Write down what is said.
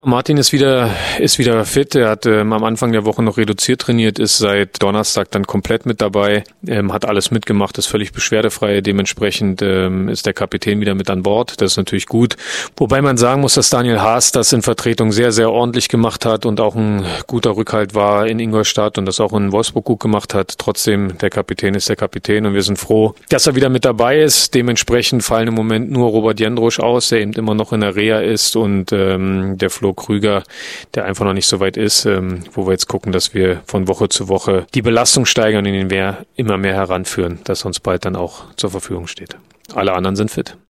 Martin ist wieder fit. Er hat am Anfang der Woche noch reduziert trainiert, ist seit Donnerstag dann komplett mit dabei, hat alles mitgemacht, ist völlig beschwerdefrei. Dementsprechend ist der Kapitän wieder mit an Bord. Das ist natürlich gut. Wobei man sagen muss, dass Daniel Haas das in Vertretung sehr, sehr ordentlich gemacht hat und auch ein guter Rückhalt war in Ingolstadt und das auch in Wolfsburg gut gemacht hat. Trotzdem, der Kapitän ist der Kapitän und wir sind froh, dass er wieder mit dabei ist. Dementsprechend fallen im Moment nur Robert Jendrusch aus, der eben immer noch in der Reha ist und der Flo Krüger, der einfach noch nicht so weit ist, wo wir jetzt gucken, dass wir von Woche zu Woche die Belastung steigern und ihn immer mehr heranführen, dass uns bald dann auch zur Verfügung steht. Alle anderen sind fit.